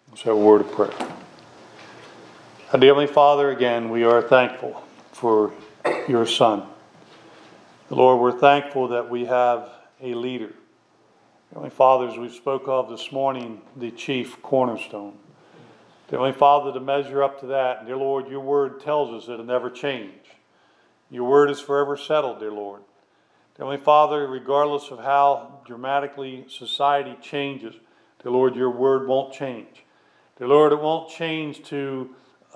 So, a word of prayer. Our dear Heavenly Father, again, we are thankful for your Son. Lord, we're thankful that we have a leader. Heavenly Father, as we spoke of this morning, the chief cornerstone. Heavenly Father, to measure up to that, dear Lord, your word tells us it'll never change. Your word is forever settled, dear Lord. Heavenly Father, regardless of how dramatically society changes, dear Lord, your word won't change. Dear Lord, it won't change to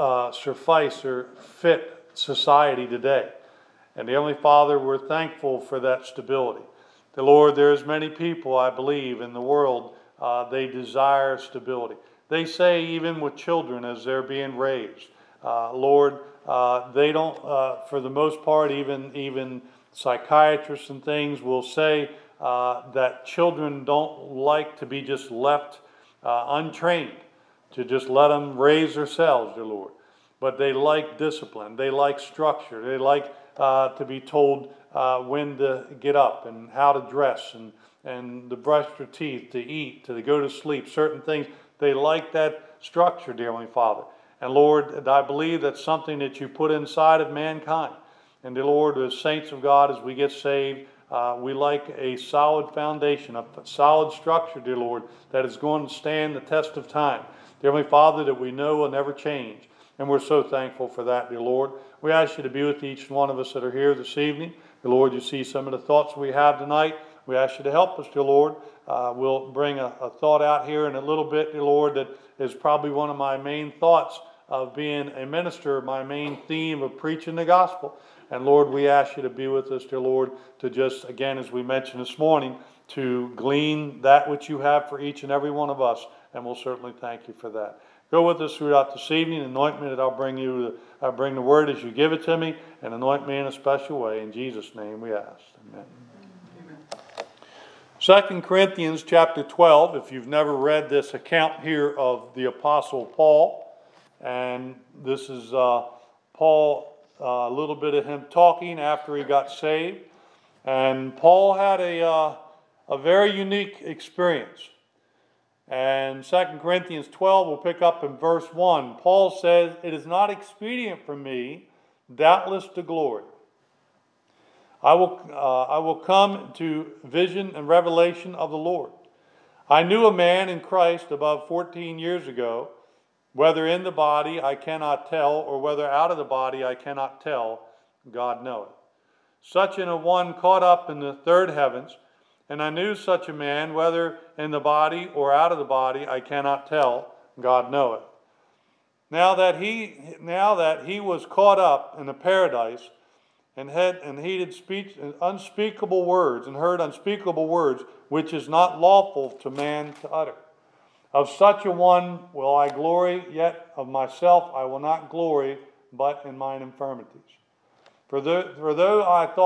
suffice or fit society today. And Heavenly Father, we're thankful for that stability. Dear Lord, there's many people, I believe, in the world, they desire stability. They say even with children as they're being raised, Lord, they don't, for the most part, even psychiatrists and things will say that children don't like to be just left untrained, to just let them raise themselves, dear Lord. But they like discipline. They like structure. They like to be told when to get up and how to dress and to brush their teeth, to eat, to go to sleep, certain things. They like that structure, dear Heavenly Father. And Lord, I believe that's something that you put inside of mankind. And dear Lord, as saints of God, as we get saved, we like a solid foundation, a solid structure, dear Lord, that is going to stand the test of time. Dear Heavenly Father, that we know will never change. And we're so thankful for that, dear Lord. We ask you to be with each one of us that are here this evening. Dear Lord, you see some of the thoughts we have tonight. We ask you to help us, dear Lord. We'll bring a thought out here in a little bit, dear Lord, that is probably one of my main thoughts of being a minister, my main theme of preaching the gospel. And Lord, we ask you to be with us, dear Lord, to just, again, as we mentioned this morning, to glean that which you have for each and every one of us. And we'll certainly thank you for that. Go with us throughout this evening. Anoint me that I'll bring the word as you give it to me, and anoint me in a special way. In Jesus' name we ask. Amen. 2 Corinthians chapter 12, if you've never read this account here of the Apostle Paul, and this is Paul, a little bit of him talking after he got saved. And Paul had a very unique experience. And 2 Corinthians 12, we'll pick up in verse 1. Paul says, "It is not expedient for me, doubtless to glory. I will come to vision and revelation of the Lord. I knew a man in Christ above 14 years ago, whether in the body I cannot tell, or whether out of the body I cannot tell, God knoweth. Such an a one caught up in the third heavens, and I knew such a man, whether in the body or out of the body, I cannot tell, God knoweth. Now that he was caught up in the paradise, and he did speak unspeakable words, and heard unspeakable words, which is not lawful to man to utter. Of such a one will I glory, yet of myself I will not glory, but in mine infirmities. For though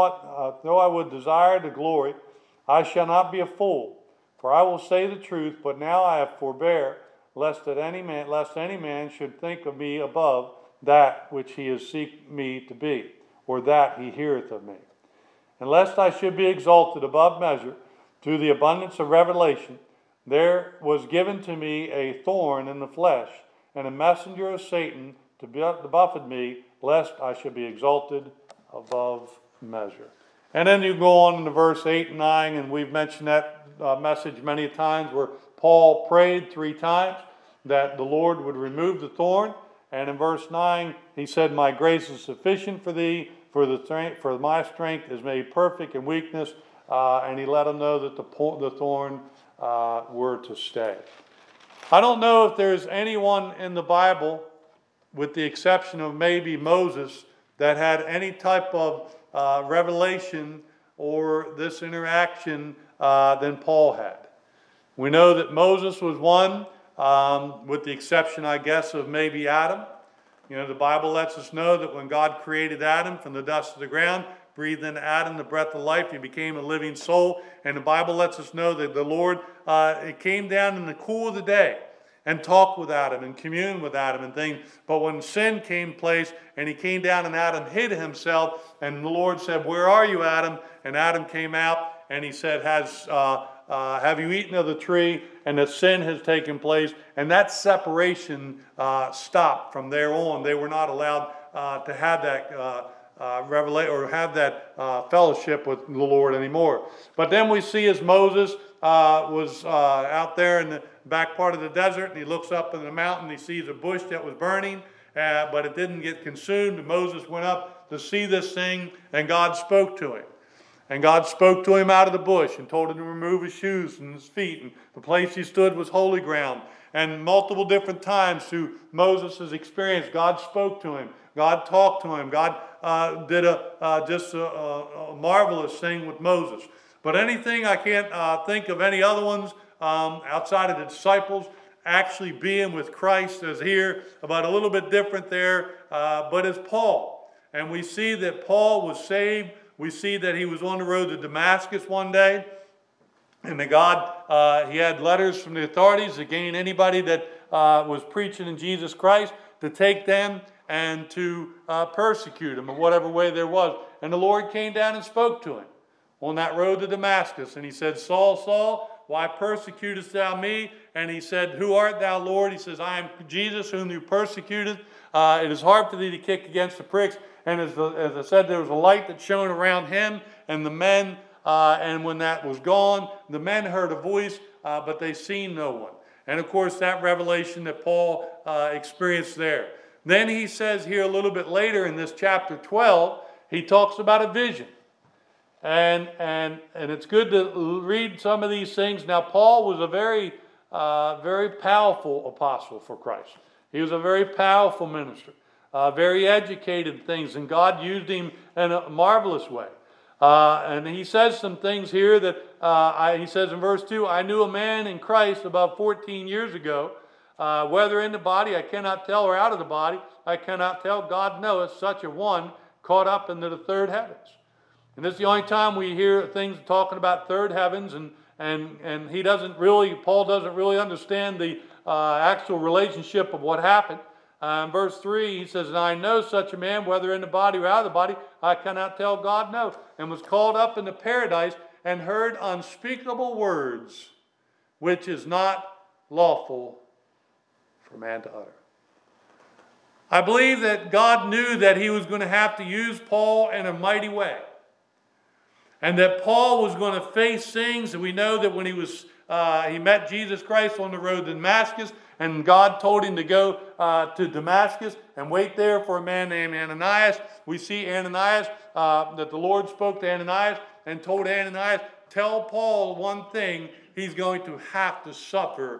I would desire to glory, I shall not be a fool, for I will say the truth, but now I have forbear, lest any man should think of me above that which he has seek me to be, or that he heareth of me. And lest I should be exalted above measure through the abundance of revelation, there was given to me a thorn in the flesh, and a messenger of Satan to buffet me, lest I should be exalted above measure." And then you go on into verse 8 and 9, and we've mentioned that message many times, where Paul prayed 3 times that the Lord would remove the thorn. And in verse 9, he said, "My grace is sufficient for thee, for my strength is made perfect in weakness." And he let him know that the thorn were to stay. I don't know if there's anyone in the Bible, with the exception of maybe Moses, that had any type of revelation or this interaction than Paul had. We know that Moses was one, with the exception, I guess, of maybe Adam. You know, the Bible lets us know that when God created Adam from the dust of the ground, breathed into Adam the breath of life, he became a living soul. And the Bible lets us know that the Lord, it came down in the cool of the day and talked with Adam and communed with Adam and things. But when sin came place and he came down and Adam hid himself, and the Lord said, "Where are you, Adam?" And Adam came out and he said, "Has have you eaten of the tree? And that sin has taken place. And that separation stopped from there on. They were not allowed to have that revelation or have that fellowship with the Lord anymore. But then we see as Moses was out there in the back part of the desert, and he looks up in the mountain, he sees a bush that was burning, but it didn't get consumed. And Moses went up to see this thing, and God spoke to him. And God spoke to him out of the bush and told him to remove his shoes from his feet. And the place he stood was holy ground. And multiple different times through Moses' experience, God spoke to him. God talked to him. God did a marvelous thing with Moses. But anything, I can't think of any other ones outside of the disciples actually being with Christ as here, but a little bit different there, but as Paul. And we see that Paul was saved. We see that he was on the road to Damascus one day, and that God, he had letters from the authorities to gain anybody that was preaching in Jesus Christ, to take them and to persecute them in whatever way there was. And the Lord came down and spoke to him on that road to Damascus. And he said, Saul, Saul, why persecutest thou me? And he said, Who art thou, Lord? He says, I am Jesus whom you persecuted. It is hard for thee to kick against the pricks. And as I said, there was a light that shone around him and the men. And when that was gone, the men heard a voice, but they seen no one. And of course, that revelation that Paul experienced there. Then he says here a little bit later in this chapter 12, he talks about a vision. And it's good to read some of these things. Now, Paul was a very powerful apostle for Christ. He was a very powerful minister, very educated in things, and God used him in a marvelous way. And he says some things here that he says in verse 2, I knew a man in Christ about 14 years ago, whether in the body I cannot tell, or out of the body I cannot tell. God knoweth, such a one caught up into the third heavens. And this is the only time we hear things talking about third heavens, and he doesn't really, Paul doesn't really understand the actual relationship of what happened. In verse 3, he says, And I know such a man, whether in the body or out of the body, I cannot tell, God knows, and was called up into paradise and heard unspeakable words, which is not lawful for man to utter. I believe that God knew that he was going to have to use Paul in a mighty way. And that Paul was going to face things, and we know that when he met Jesus Christ on the road to Damascus, and God told him to go to Damascus and wait there for a man named Ananias. We see Ananias, that the Lord spoke to Ananias and told Ananias, tell Paul one thing, he's going to have to suffer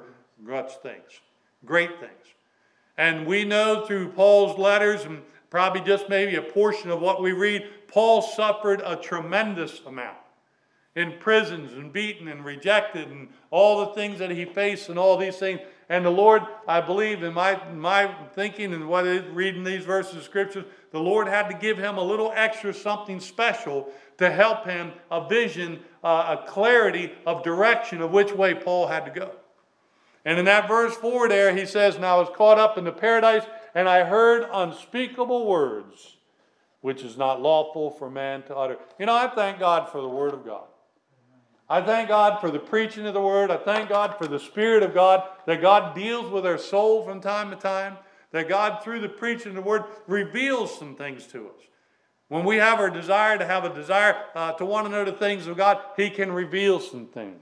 great things. And we know through Paul's letters, and probably just maybe a portion of what we read, Paul suffered a tremendous amount in prisons and beaten and rejected and all the things that he faced and all these things. And the Lord, I believe in my thinking and what I read in these verses of Scripture, the Lord had to give him a little extra something special to help him, a vision, a clarity of direction of which way Paul had to go. And in that verse 4 there, he says, And I was caught up into paradise, and I heard unspeakable words, which is not lawful for man to utter. You know, I thank God for the Word of God. I thank God for the preaching of the Word. I thank God for the Spirit of God, that God deals with our soul from time to time, that God, through the preaching of the Word, reveals some things to us. When we have our desire to have a desire to want to know the things of God, He can reveal some things.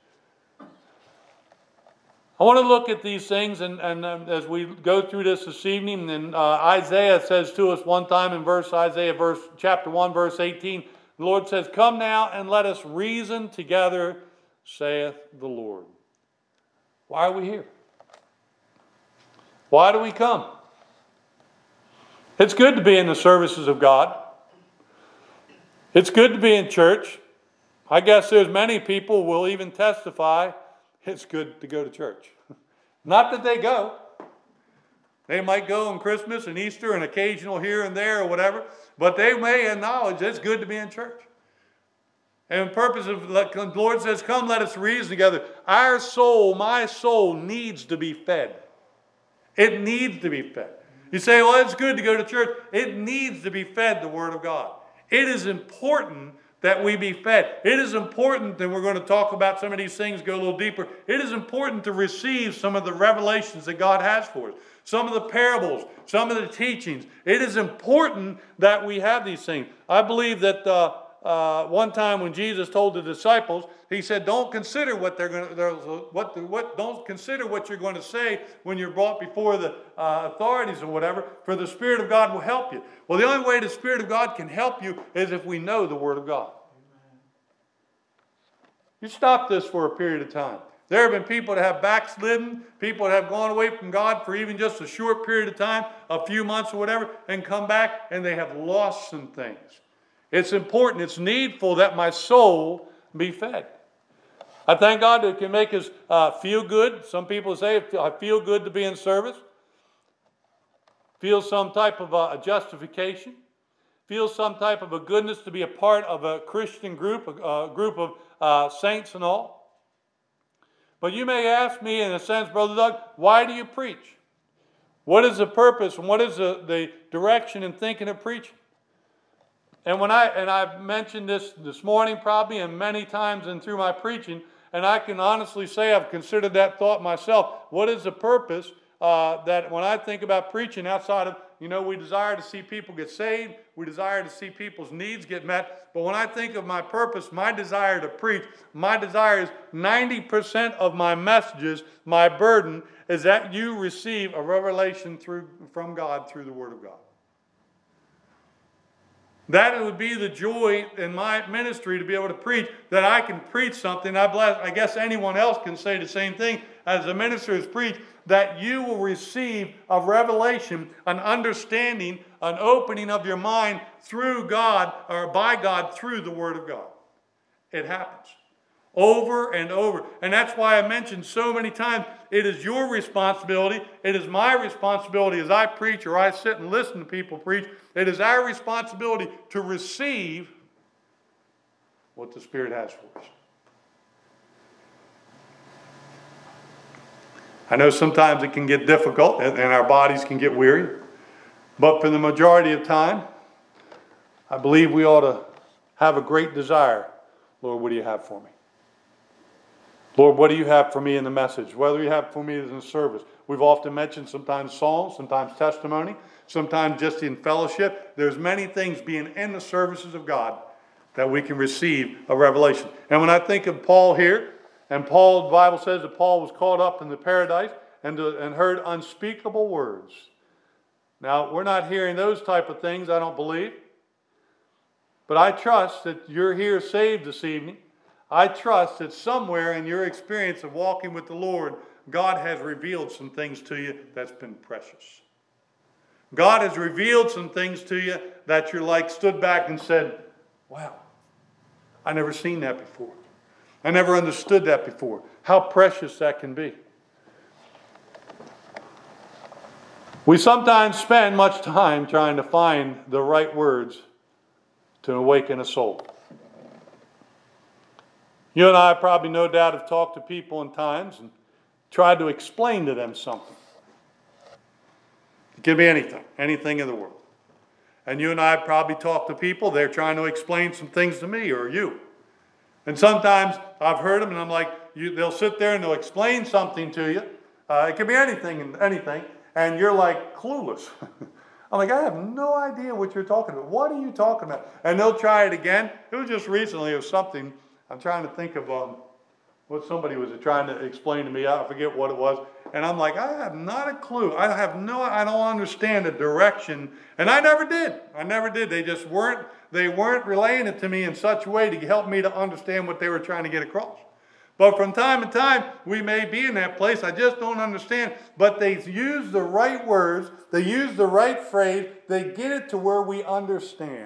I want to look at these things, and as we go through this evening, and Isaiah says to us one time in chapter 1, verse 18, the Lord says, Come now and let us reason together, saith the Lord. Why are we here? Why do we come? It's good to be in the services of God. It's good to be in church. I guess there's many people will even testify it's good to go to church. Not that they go. They might go on Christmas and Easter and occasional here and there or whatever, but they may acknowledge it's good to be in church. And the purpose of the Lord says, Come, let us reason together. Our soul, my soul, needs to be fed. It needs to be fed. You say, well, it's good to go to church. It needs to be fed the Word of God. It is important that we be fed. It is important, and we're going to talk about some of these things, go a little deeper. It is important to receive some of the revelations that God has for us. Some of the parables, some of the teachings. It is important that we have these things. I believe that one time when Jesus told the disciples, he said, "Don't consider what they're going to, don't consider what you're going to say when you're brought before the authorities or whatever. For the Spirit of God will help you." Well, the only way the Spirit of God can help you is if we know the Word of God. You stop this for a period of time. There have been people that have backslidden, people that have gone away from God for even just a short period of time, a few months or whatever, and come back and they have lost some things. It's important, it's needful that my soul be fed. I thank God that it can make us feel good. Some people say, I feel good to be in service. Feel some type of a justification. Feel some type of a goodness to be a part of a Christian group, a group of saints and all. But you may ask me, in a sense, Brother Doug, why do you preach? What is the purpose and what is the direction in thinking of preaching? And I've mentioned this morning probably and many times and through my preaching, and I can honestly say I've considered that thought myself. What is the purpose that when I think about preaching outside of, we desire to see people get saved, we desire to see people's needs get met, but when I think of my purpose, my desire to preach, my desire is 90% of my messages, my burden is that you receive a revelation from God through the Word of God. That it would be the joy in my ministry to be able to preach, that I can preach something. I guess anyone else can say the same thing as the minister has preached, that you will receive a revelation, an understanding, an opening of your mind through God or by God through the Word of God. It happens over and over. And that's why I mentioned so many times, it is your responsibility. It is my responsibility as I preach or I sit and listen to people preach. It is our responsibility to receive what the Spirit has for us. I know sometimes it can get difficult and our bodies can get weary. But for the majority of time, I believe we ought to have a great desire. Lord, what do you have for me? Lord, what do you have for me in the message? What do you have for me in the service? We've often mentioned sometimes songs, sometimes testimony, sometimes just in fellowship. There's many things being in the services of God that we can receive a revelation. And when I think of Paul here, and Paul, the Bible says that Paul was caught up in the paradise and heard unspeakable words. Now, we're not hearing those type of things, I don't believe. But I trust that you're here saved this evening. I trust that somewhere in your experience of walking with the Lord, God has revealed some things to you that's been precious. God has revealed some things to you that you're stood back and said, wow, I never seen that before. I never understood that before. How precious that can be. We sometimes spend much time trying to find the right words to awaken a soul. You and I probably no doubt have talked to people in times and tried to explain to them something. It could be anything in the world. And you and I probably talk to people, they're trying to explain some things to me or you. And sometimes I've heard them and I'm like, they'll sit there and they'll explain something to you. It could be anything, and you're like clueless. I'm like, I have no idea what you're talking about. What are you talking about? And they'll try it again. It was just recently, it was something. I'm trying to think of what somebody was trying to explain to me. I forget what it was. And I'm like, I have not a clue. I don't understand the direction. And I never did. They just weren't relaying it to me in such a way to help me to understand what they were trying to get across. But from time to time, we may be in that place. I just don't understand. But they use the right words. They use the right phrase. They get it to where we understand.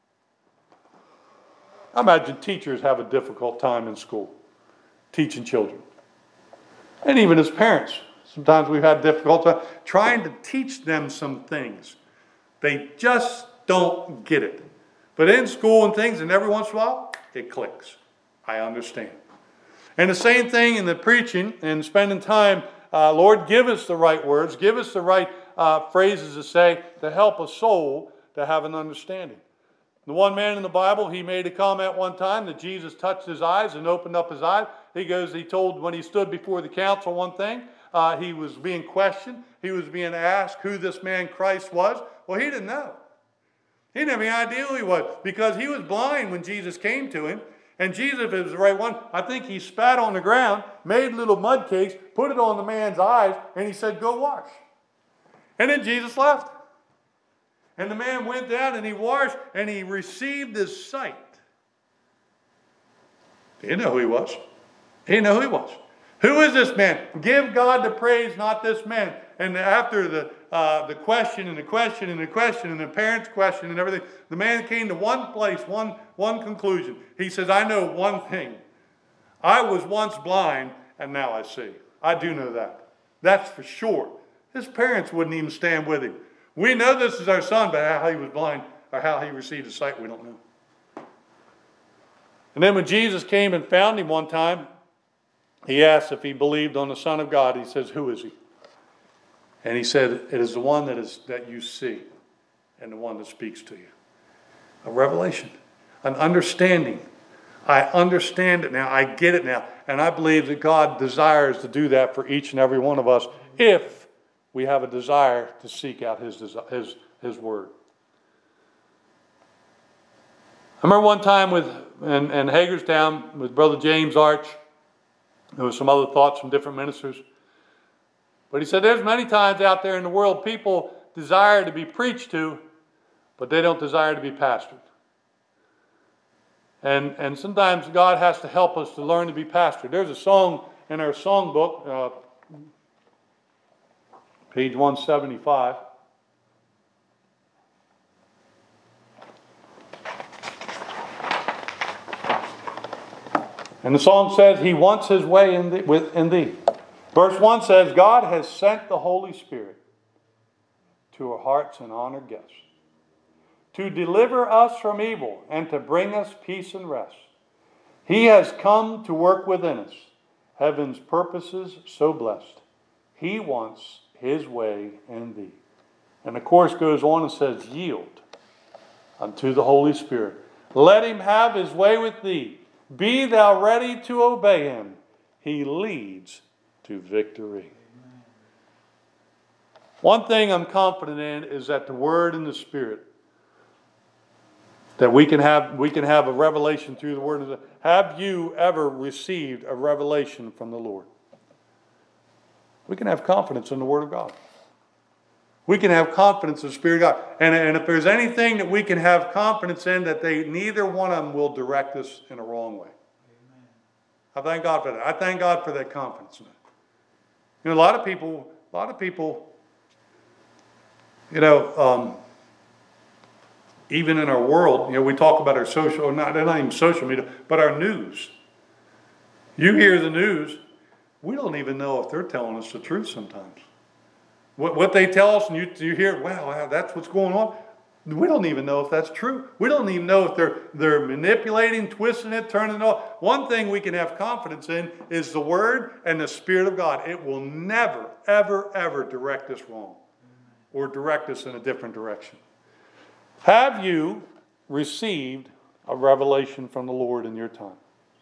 I imagine teachers have a difficult time in school teaching children. And even as parents, sometimes we've had difficult time trying to teach them some things. They just don't get it. But in school and things, and every once in a while, it clicks. I understand. And the same thing in the preaching and spending time, Lord, give us the right words, give us the right phrases to say to help a soul to have an understanding. The one man in the Bible, he made a comment one time that Jesus touched his eyes and opened up his eyes. He told when he stood before the council one thing, he was being questioned. He was being asked who this man Christ was. Well, he didn't know. He didn't have any idea who he was because he was blind when Jesus came to him. And Jesus, if it was the right one, I think he spat on the ground, made little mud cakes, put it on the man's eyes, and he said, "Go wash." And then Jesus left. And the man went down and he washed and he received his sight. He didn't know who he was. He didn't know who he was. Who is this man? Give God the praise, not this man. And after the question and the question and the question and the parents' question and everything, the man came to one place, one conclusion. He says, "I know one thing. I was once blind and now I see." I do know that. That's for sure. His parents wouldn't even stand with him. We know this is our son, but how he was blind or how he received his sight, we don't know. And then when Jesus came and found him one time, he asked if he believed on the Son of God. He says, "Who is he?" And he said, "It is the one that you see and the one that speaks to you." A revelation, an understanding. I understand it now. I get it now. And I believe that God desires to do that for each and every one of us if we have a desire to seek out His Word. I remember one time in Hagerstown with Brother James Arch. There were some other thoughts from different ministers. But he said there's many times out there in the world people desire to be preached to, but they don't desire to be pastored. And sometimes God has to help us to learn to be pastored. There's a song in our songbook, page 175. And the song says, "He wants His way in thee." Verse 1 says, "God has sent the Holy Spirit to our hearts and honored guests, to deliver us from evil and to bring us peace and rest. He has come to work within us, heaven's purposes so blessed. He wants His way in thee." And the chorus goes on and says, "Yield unto the Holy Spirit. Let Him have His way with thee. Be thou ready to obey Him. He leads to victory." One thing I'm confident in is that the Word and the Spirit, that we can have a revelation through the Word. Have you ever received a revelation from the Lord? We can have confidence in the Word of God. We can have confidence in the Spirit of God. And if there's anything that we can have confidence in, that neither one of them will direct us in a wrong way. Amen. I thank God for that. I thank God for that confidence in it. You know, a lot of people, even in our world, we talk about our not even social media, but our news. You hear the news, we don't even know if they're telling us the truth sometimes. What they tell us, and you hear, wow, that's what's going on. We don't even know if that's true. We don't even know if they're manipulating, twisting it, turning it off. One thing we can have confidence in is the Word and the Spirit of God. It will never, ever, ever direct us wrong or direct us in a different direction. Have you received a revelation from the Lord in your time?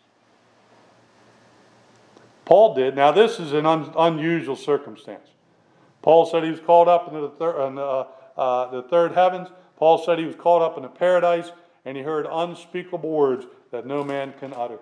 Paul did. Now, this is an unusual circumstance. Paul said he was called up into the third heavens. Paul said he was called up into paradise, and he heard unspeakable words that no man can utter.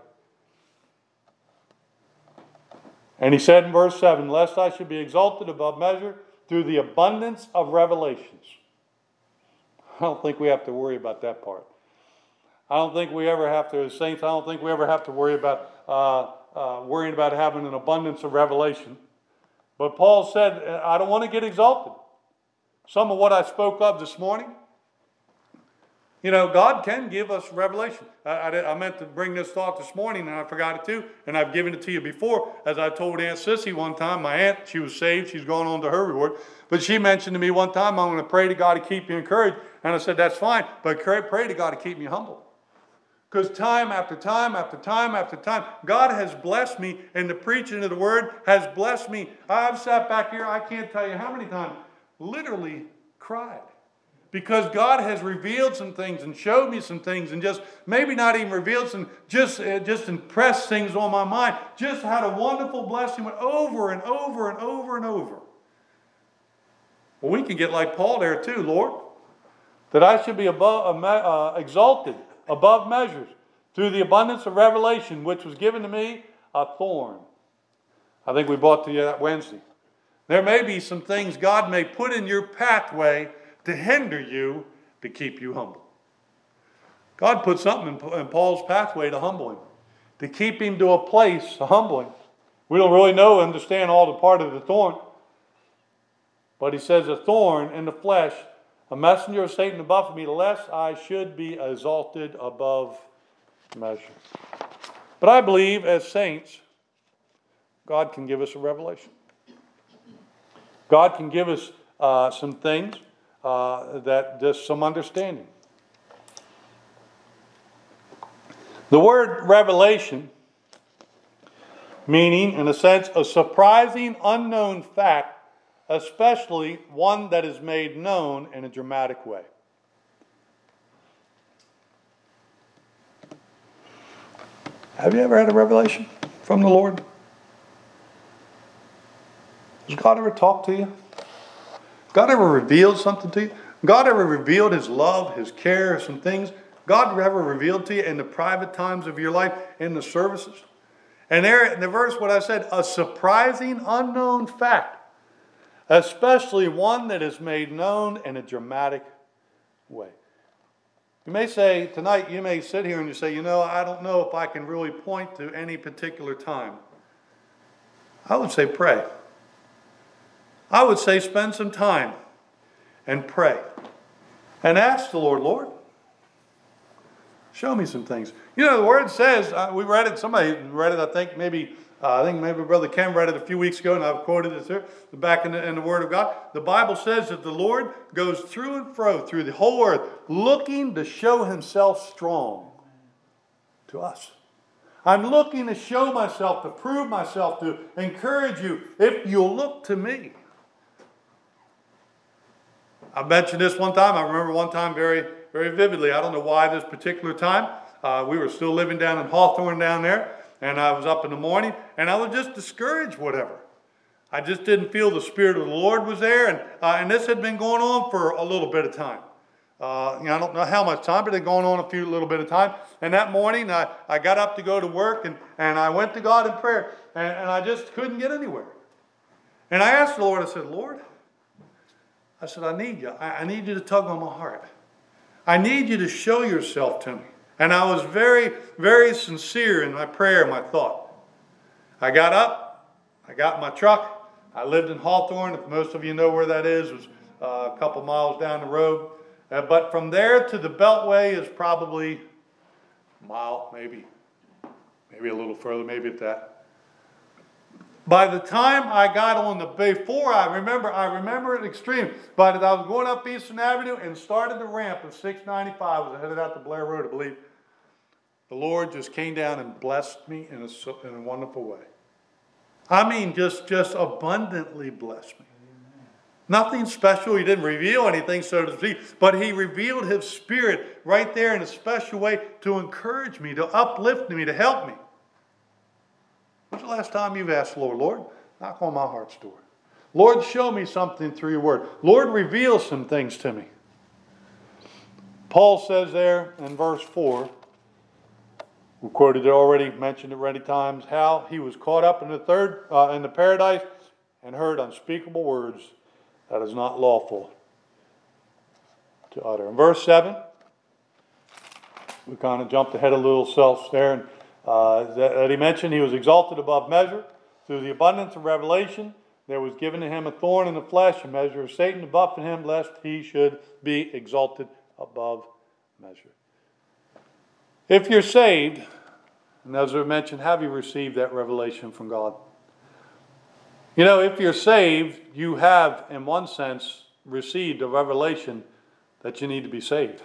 And he said in verse 7, "Lest I should be exalted above measure through the abundance of revelations." I don't think we have to worry about that part. I don't think we ever have to, as saints, I don't think we ever have to worry about worrying about having an abundance of revelation. But Paul said, I don't want to get exalted. Some of what I spoke of this morning, God can give us revelation. I meant to bring this thought this morning, and I forgot it too, and I've given it to you before. As I told Aunt Sissy one time, my aunt, she was saved, she's gone on to her reward, but she mentioned to me one time, "I'm going to pray to God to keep you encouraged." And I said, "That's fine, but pray to God to keep me humble." Because time after time after time after time, God has blessed me, and the preaching of the Word has blessed me. I've sat back here, I can't tell you how many times, literally cried. Because God has revealed some things and showed me some things and just maybe not even revealed some, just impressed things on my mind. Just had a wonderful blessing went over and over and over and over. Well, we can get like Paul there too, Lord. That I should be exalted above measures through the abundance of revelation, which was given to me a thorn. I think we brought to you that Wednesday. There may be some things God may put in your pathway to hinder you, to keep you humble. God put something in Paul's pathway to humble him, to keep him to a place to humble him. We don't really understand all the part of the thorn. But he says, a thorn in the flesh, a messenger of Satan to buffet me, lest I should be exalted above measure. But I believe as saints, God can give us a revelation. God can give us some things that just some understanding. The word revelation, meaning in a sense a surprising unknown fact, especially one that is made known in a dramatic way. Have you ever had a revelation from the Lord? Has God ever talked to you? God ever revealed something to you? God ever revealed His love, His care, some things? God ever revealed to you in the private times of your life, in the services? And there in the verse, what I said, a surprising unknown fact, especially one that is made known in a dramatic way. You may say, tonight you may sit here and you say, I don't know if I can really point to any particular time. I would say pray. I would say spend some time and pray. And ask the Lord, show me some things. The Word says, we read it, somebody read it, I think maybe Brother Ken read it a few weeks ago, and I've quoted it here, back in the Word of God. The Bible says that the Lord goes through and fro, through the whole earth, looking to show Himself strong to us. I'm looking to show myself, to prove myself, to encourage you, if you'll look to me. I mentioned this one time. I remember one time very, very vividly. I don't know why this particular time. We were still living down in Hawthorne down there. And I was up in the morning. And I was just discouraged, whatever. I just didn't feel the Spirit of the Lord was there. And this had been going on for a little bit of time. I don't know how much time, but it had gone on a little bit of time. And that morning, I got up to go to work. And I went to God in prayer. And I just couldn't get anywhere. And I asked the Lord, I said, Lord, I need you. I need you to tug on my heart. I need you to show yourself to me. And I was very, very sincere in my prayer, my thought. I got up. I got in my truck. I lived in Hawthorne. If most of you know where that is, it was a couple miles down the road. But from there to the Beltway is probably a mile, maybe a little further, maybe at that. By the time I got on I remember it extreme. But I was going up Eastern Avenue and started the ramp of 695. I was headed out to Blair Road, I believe. The Lord just came down and blessed me in a wonderful way. I mean, just abundantly blessed me. Nothing special. He didn't reveal anything, so to speak. But He revealed His Spirit right there in a special way to encourage me, to uplift me, to help me. When's the last time you've asked the Lord, knock on my heart's door. Lord, show me something through your word. Lord, reveal some things to me. Paul says there in verse 4, we quoted it already, mentioned it many times, how he was caught up in the paradise and heard unspeakable words that is not lawful to utter. In verse 7, we kind of jumped ahead a little self there, and that he mentioned he was exalted above measure through the abundance of revelation. There was given to him a thorn in the flesh, a measure of Satan to buffet him, lest he should be exalted above measure. If you're saved, and as I mentioned, have you received that revelation from God? If you're saved, you have, in one sense, received a revelation that you need to be saved.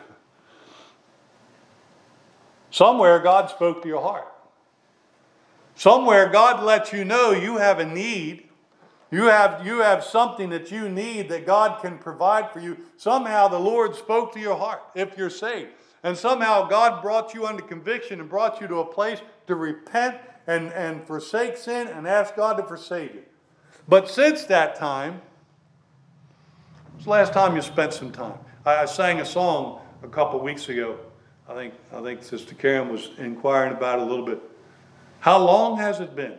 Somewhere God spoke to your heart. Somewhere God lets you know you have a need. You have something that you need that God can provide for you. Somehow the Lord spoke to your heart if you're saved. And somehow God brought you under conviction and brought you to a place to repent and forsake sin and ask God to forsake you. But since that time, when's the last time you spent some time? I sang a song a couple weeks ago. I think Sister Karen was inquiring about it a little bit. How long has it been?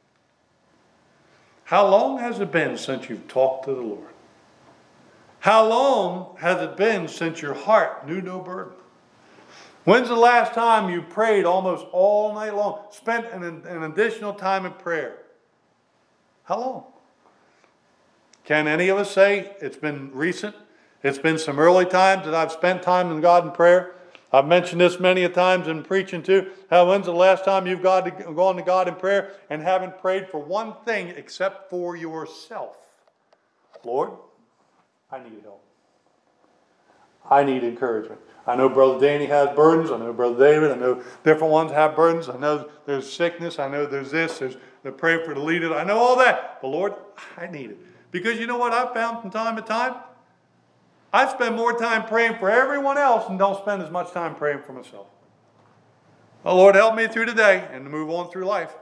How long has it been since you've talked to the Lord? How long has it been since your heart knew no burden? When's the last time you prayed almost all night long? Spent an additional time in prayer? How long? Can any of us say it's been recent? It's been some early times that I've spent time in God in prayer. I've mentioned this many a times in preaching too. When's the last time you've gone to God in prayer and haven't prayed for one thing except for yourself? Lord, I need help. I need encouragement. I know Brother Danny has burdens. I know Brother David. I know different ones have burdens. I know there's sickness. I know there's this. There's the prayer for the leader. I know all that. But Lord, I need it. Because you know what I've found from time to time? I spend more time praying for everyone else and don't spend as much time praying for myself. Oh, Lord, help me through the day and to move on through life.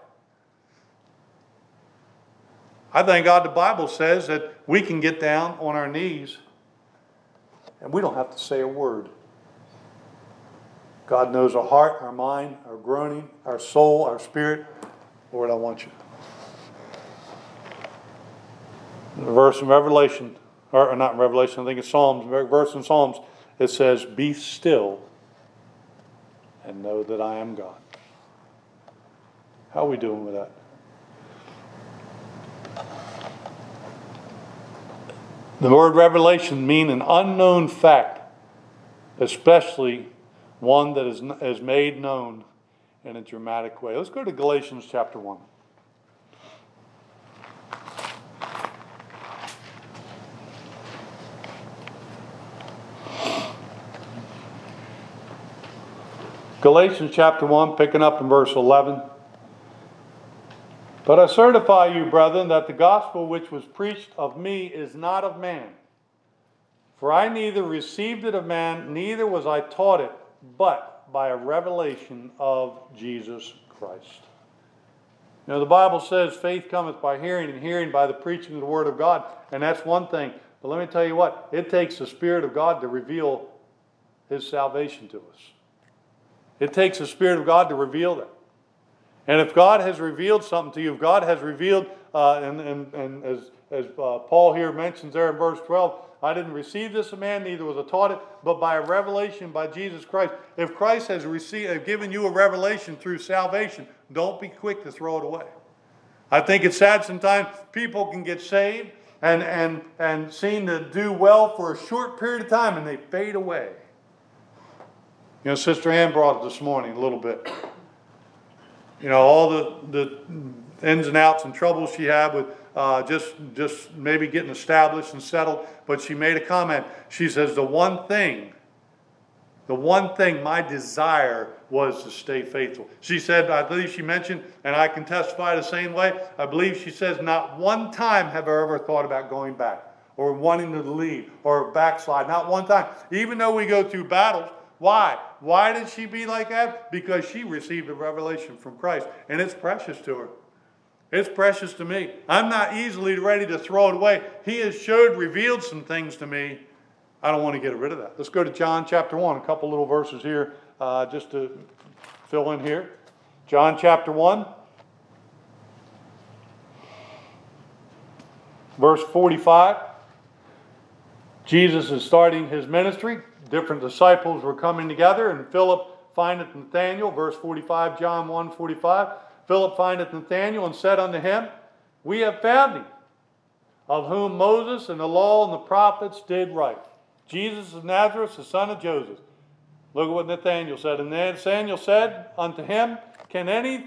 I thank God the Bible says that we can get down on our knees and we don't have to say a word. God knows our heart, our mind, our groaning, our soul, our spirit. Lord, I want you. The verse in Revelation, or not in Revelation, I think it's Psalms, verse in Psalms, it says, be still and know that I am God. How are we doing with that? The word revelation means an unknown fact, especially one that is made known in a dramatic way. Let's go to Galatians chapter 1. Galatians chapter 1, picking up in verse 11. But I certify you, brethren, that the gospel which was preached of me is not of man. For I neither received it of man, neither was I taught it, but by a revelation of Jesus Christ. You know, the Bible says faith cometh by hearing, and hearing by the preaching of the word of God. And that's one thing. But let me tell you what, it takes the Spirit of God to reveal His salvation to us. It takes the Spirit of God to reveal that. And if God has revealed something to you, if God has revealed, and as Paul here mentions there in verse 12, I didn't receive this of man, neither was I taught it, but by a revelation by Jesus Christ. If Christ has given you a revelation through salvation, don't be quick to throw it away. I think it's sad sometimes people can get saved and seem to do well for a short period of time and they fade away. You know, Sister Ann brought it this morning a little bit. You know, all the ins and outs and troubles she had with just maybe getting established and settled. But she made a comment. She says, the one thing my desire was to stay faithful. She said, I believe she mentioned, and I can testify the same way, I believe she says, not one time have I ever thought about going back or wanting to leave or backslide. Not one time. Even though we go through battles. Why? Why did she be like that? Because she received a revelation from Christ. And it's precious to her. It's precious to me. I'm not easily ready to throw it away. He has revealed some things to me. I don't want to get rid of that. Let's go to John chapter 1. A couple little verses here just to fill in here. John chapter 1. Verse 45. Jesus is starting his ministry. Different disciples were coming together, and Philip findeth Nathanael, verse 45, John 1:45. Philip findeth Nathanael and said unto him, we have found him, of whom Moses and the law and the prophets did write. Jesus of Nazareth, the son of Joseph. Look at what Nathanael said. And Nathanael said unto him, can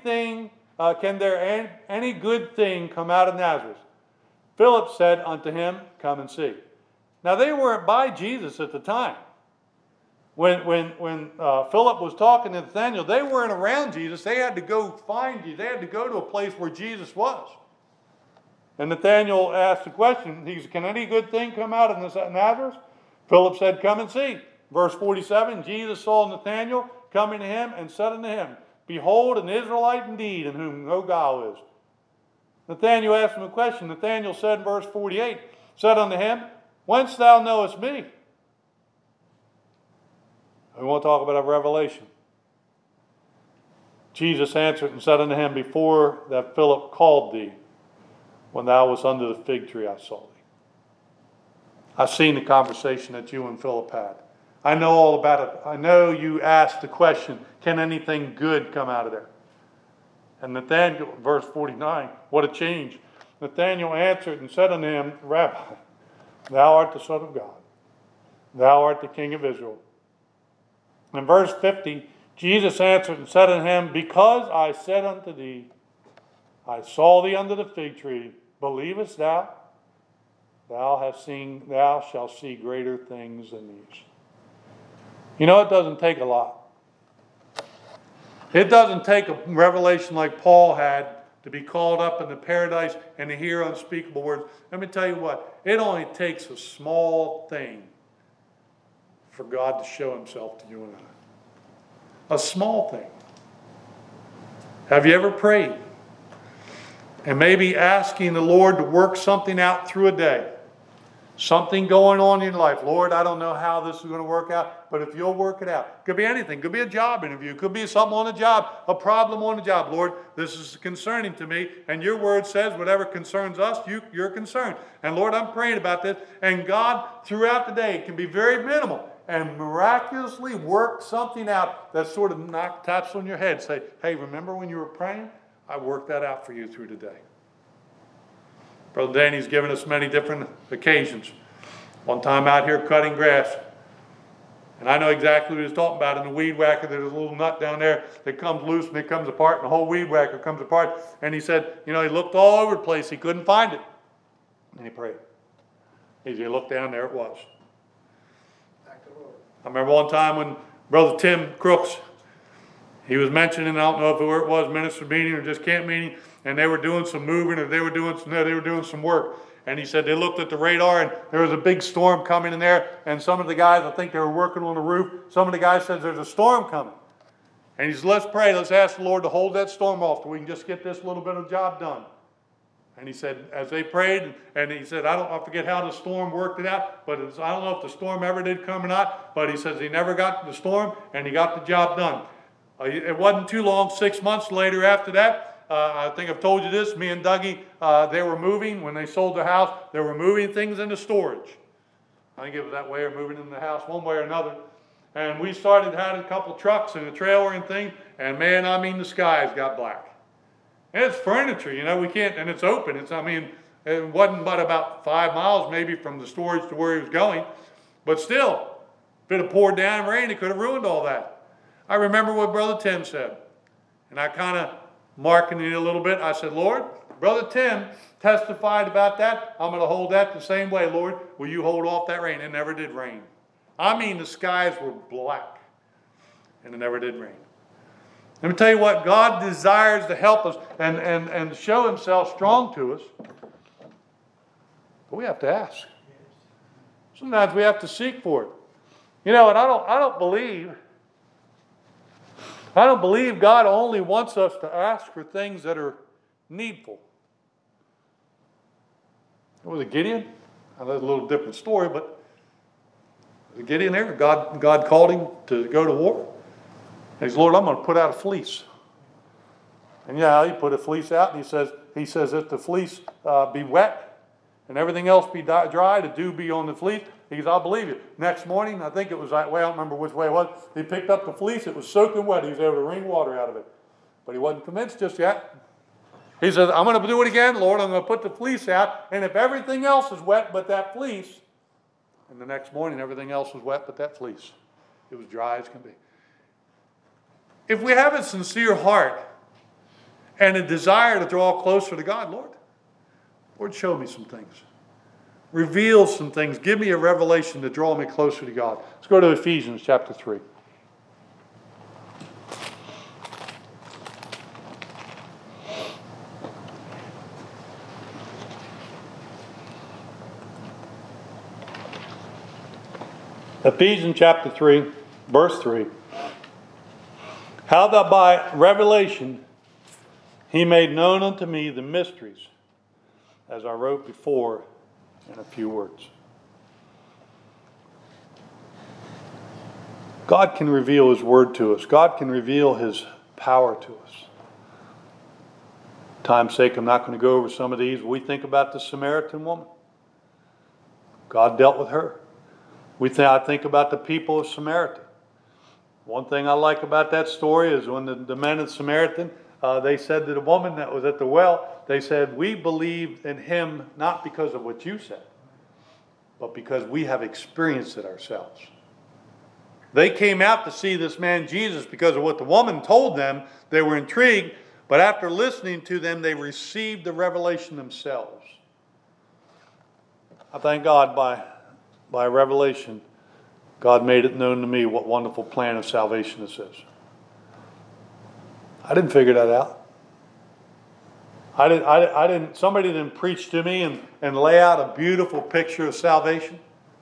there any good thing come out of Nazareth? Philip said unto him, come and see. Now they weren't by Jesus at the time. When Philip was talking to Nathanael, they weren't around Jesus. They had to go find Jesus. They had to go to a place where Jesus was. And Nathanael asked the question, he said, can any good thing come out of Nazareth? Philip said, come and see. Verse 47, Jesus saw Nathanael coming to him and said unto him, behold, an Israelite indeed, in whom no guile is. Nathanael asked him a question. Nathanael said in verse 48, said unto him, whence thou knowest me? We want to talk about a revelation. Jesus answered and said unto him, before that Philip called thee, when thou wast under the fig tree, I saw thee. I've seen the conversation that you and Philip had. I know all about it. I know you asked the question, can anything good come out of there? And Nathanael, verse 49, what a change. Nathanael answered and said unto him, Rabbi, thou art the Son of God. Thou art the King of Israel. In verse 50, Jesus answered and said unto him, because I said unto thee, I saw thee under the fig tree, believest thou? Thou shalt see greater things than these. You know, it doesn't take a lot. It doesn't take a revelation like Paul had to be called up into paradise and to hear unspeakable words. Let me tell you what, it only takes a small thing for God to show himself to you and I. A small thing. Have you ever prayed and maybe asking the Lord to work something out through a day? Something going on in your life. Lord, I don't know how this is going to work out, but if you'll work it out. It could be anything. It could be a job interview. It could be something on the job, a problem on the job. Lord, this is concerning to me, and your word says whatever concerns us, you're concerned. And Lord, I'm praying about this. And God, throughout the day, it can be very minimal, and miraculously work something out that sort of taps on your head. Say, hey, remember when you were praying? I worked that out for you through the day. Brother Danny's given us many different occasions. One time out here cutting grass. And I know exactly what he's talking about. In the weed whacker, there's a little nut down there that comes loose and it comes apart, and the whole weed whacker comes apart. And he said, you know, he looked all over the place. He couldn't find it. And he prayed. He looked down, there it was. I remember one time when Brother Tim Crooks, he was mentioning, I don't know if it was minister meeting or just camp meeting, and they were doing some moving, or they were doing some work. And he said they looked at the radar, and there was a big storm coming in there. And some of the guys, I think they were working on the roof. Some of the guys said there's a storm coming. And he said, let's pray. Let's ask the Lord to hold that storm off so we can just get this little bit of job done. And he said, as they prayed, and he said, I forget how the storm worked it out, but I don't know if the storm ever did come or not. But he says he never got the storm, and he got the job done. It wasn't too long, 6 months later after that. I think I've told you this, me and Dougie, they were moving, when they sold their house, they were moving things into storage. I think it was that way, or moving into the house one way or another. And we had a couple trucks and a trailer and things, and man, I mean, the skies got black. And it's furniture, you know, we can't, and it's open. It wasn't but about 5 miles maybe from the storage to where he was going. But still, if it had poured down and rained, it could have ruined all that. I remember what Brother Tim said. And I kind of marking it a little bit. I said, Lord, Brother Tim testified about that. I'm going to hold that the same way, Lord. Will you hold off that rain? It never did rain. I mean, the skies were black, and it never did rain. Let me tell you what, God desires to help us and show himself strong to us. But we have to ask. Sometimes we have to seek for it. You know, and I don't believe God only wants us to ask for things that are needful. Was it Gideon? That's a little different story, but was it Gideon there? God called him to go to war. And he said, Lord, I'm going to put out a fleece. And yeah, he put a fleece out, and he says if the fleece be wet and everything else be dry, the dew be on the fleece, he goes, I'll believe you. Next morning, I think it was that way, I don't remember which way it was, he picked up the fleece, it was soaking wet, he was able to wring water out of it. But he wasn't convinced just yet. He says, I'm going to do it again, Lord, I'm going to put the fleece out, and if everything else is wet but that fleece, and the next morning everything else was wet but that fleece. It was dry as can be. If we have a sincere heart and a desire to draw closer to God, Lord, show me some things. Reveal some things. Give me a revelation to draw me closer to God. Let's go to Ephesians chapter 3. Ephesians chapter 3, verse 3. How that by revelation he made known unto me the mysteries, as I wrote before in a few words. God can reveal his word to us. God can reveal his power to us. Time's sake, I'm not going to go over some of these. We think about the Samaritan woman. God dealt with her. I think about the people of Samaritan. One thing I like about that story is when the men of Samaritan, they said to the woman that was at the well, they said, we believe in him not because of what you said, but because we have experienced it ourselves. They came out to see this man Jesus because of what the woman told them. They were intrigued, but after listening to them, they received the revelation themselves. I thank God by revelation, God made it known to me what wonderful plan of salvation this is. I didn't figure that out. Somebody didn't preach to me and lay out a beautiful picture of salvation.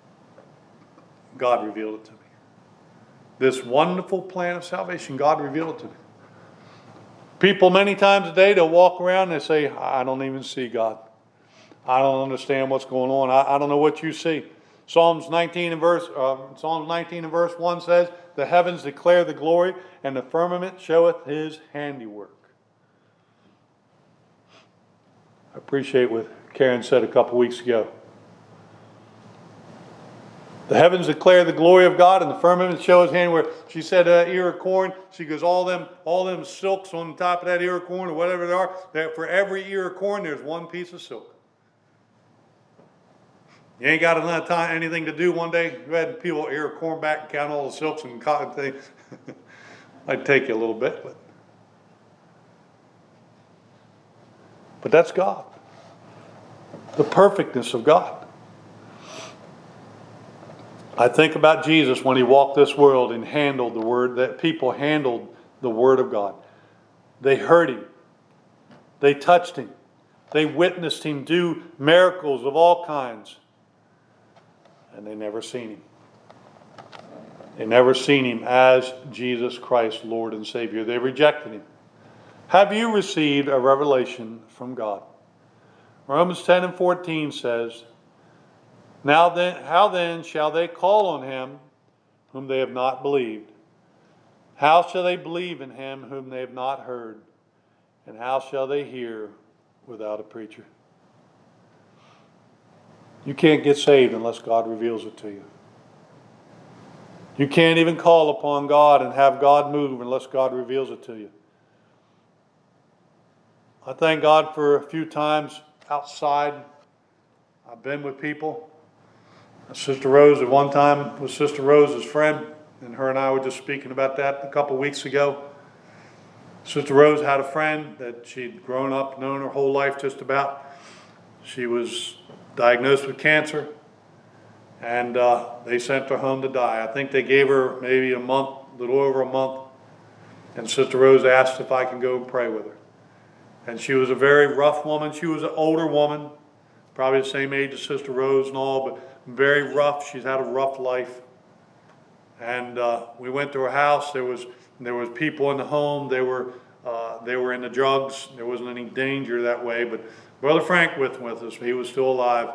God revealed it to me. This wonderful plan of salvation, God revealed it to me. People many times a day, they'll walk around and they say, I don't even see God. I don't understand what's going on. I don't know what you see. Psalms 19 and verse 1 says, the heavens declare the glory, and the firmament showeth his handiwork. I appreciate what Karen said a couple weeks ago. The heavens declare the glory of God, and the firmament show his handiwork. She said ear of corn. She goes, all them silks on the top of that ear of corn or whatever they are, that for every ear of corn there's one piece of silk. You ain't got enough time, anything to do one day. You had people ear of corn back and count all the silks and cotton things. Might take you a little bit, but that's God. The perfectness of God. I think about Jesus when he walked this world and handled the word, that people handled the word of God. They heard him. They touched him. They witnessed him do miracles of all kinds. And they never seen him. They never seen him as Jesus Christ, Lord and Savior. They rejected him. Have you received a revelation from God? Romans 10 and 14 says, now then, how then shall they call on him whom they have not believed? How shall they believe in him whom they have not heard? And how shall they hear without a preacher? You can't get saved unless God reveals it to you. You can't even call upon God and have God move unless God reveals it to you. I thank God for a few times outside I've been with people. Sister Rose at one time was Sister Rose's friend, and her and I were just speaking about that a couple weeks ago. Sister Rose had a friend that she'd grown up, known her whole life just about. She was diagnosed with cancer, and they sent her home to die. I think they gave her maybe a month, a little over a month, and Sister Rose asked if I can go and pray with her. And she was a very rough woman. She was an older woman, probably the same age as Sister Rose and all, but very rough. She's had a rough life. And we went to her house. There was people in the home. They were in the drugs. There wasn't any danger that way. But Brother Frank with us. He was still alive.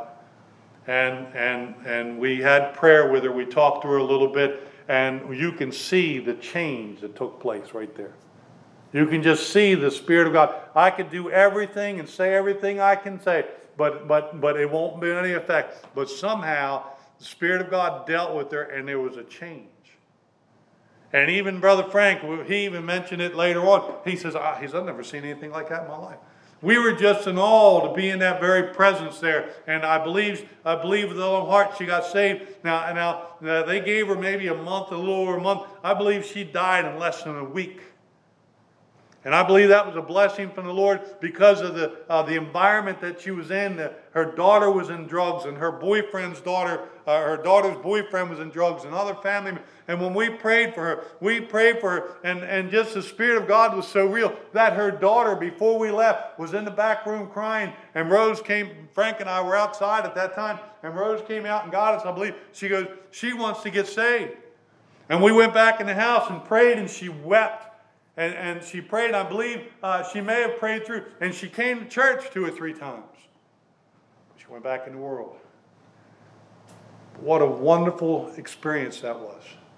And we had prayer with her. We talked to her a little bit, and you can see the change that took place right there. You can just see the Spirit of God. I could do everything and say everything I can say, but it won't be any effect. But somehow the Spirit of God dealt with her, and there was a change. And even Brother Frank, he even mentioned it later on. He says, I've never seen anything like that in my life. We were just in awe to be in that very presence there. And I believe with all her heart she got saved. Now they gave her maybe a month, a little over a month. I believe she died in less than a week. And I believe that was a blessing from the Lord because of the environment that she was in. Her daughter was in drugs, and her boyfriend's daughter, her daughter's boyfriend was in drugs, and other family members. And when we prayed for her, and just the Spirit of God was so real that her daughter, before we left, was in the back room crying. And Rose came, Frank and I were outside at that time, and Rose came out and got us, I believe. She goes, she wants to get saved. And we went back in the house and prayed, and she wept. And she prayed, I believe she may have prayed through. And she came to church 2 or 3 times. She went back in the world. What a wonderful experience that was.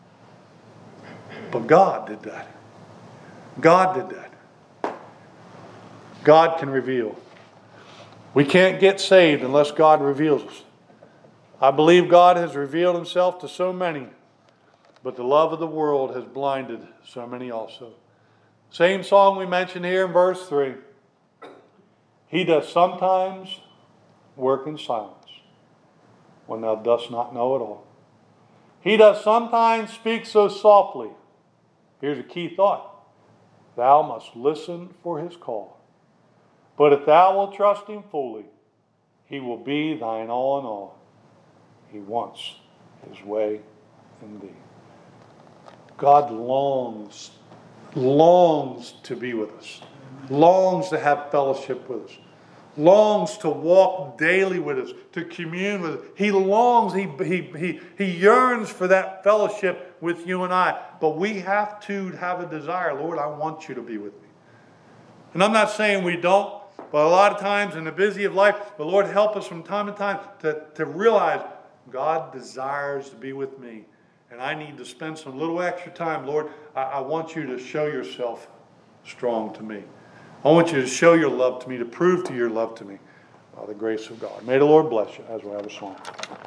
But God did that. God did that. God can reveal. We can't get saved unless God reveals us. I believe God has revealed himself to so many, but the love of the world has blinded so many also. Same song we mentioned here in verse 3. He does sometimes work in silence when thou dost not know it all. He does sometimes speak so softly. Here's a key thought. Thou must listen for his call. But if thou wilt trust him fully, he will be thine all in all. He wants his way in thee. God longs to be with us, longs to have fellowship with us, longs to walk daily with us, to commune with us. He longs, he yearns for that fellowship with you and I. But we have to have a desire. Lord, I want you to be with me. And I'm not saying we don't, but a lot of times in the busy of life, the Lord help us from time to time to realize God desires to be with me. And I need to spend some little extra time. Lord, I want you to show yourself strong to me. I want you to show your love to me, to prove to your love to me by the grace of God. May the Lord bless you as we have a song.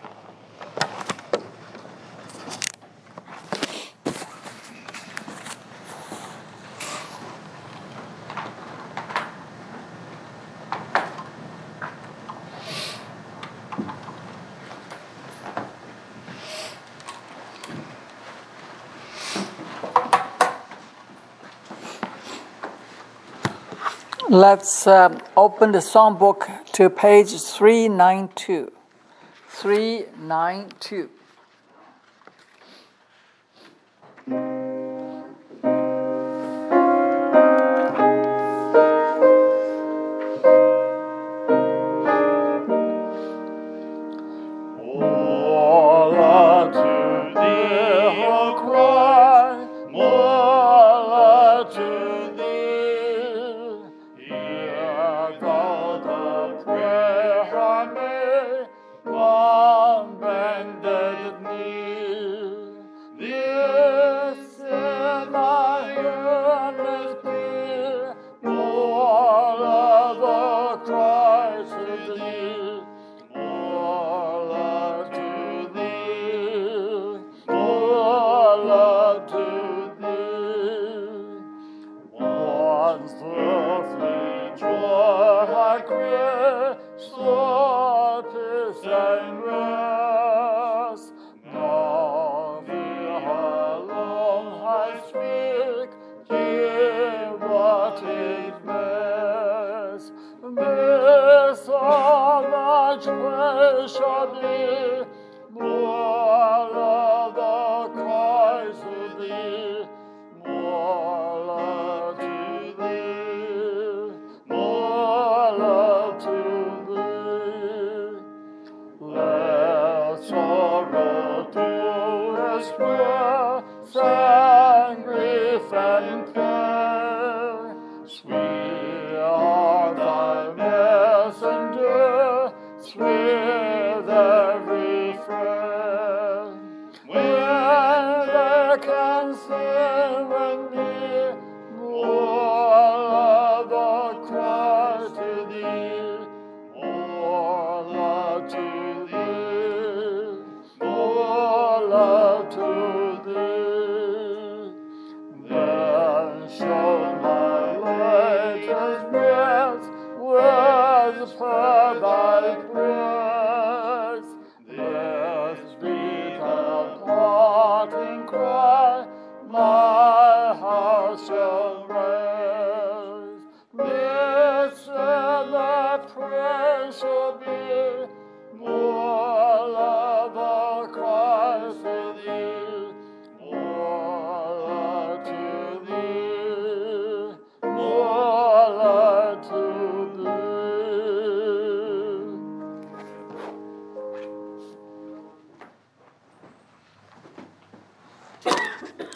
Let's open the songbook to page 392. 392. My heart shall rest. blessed be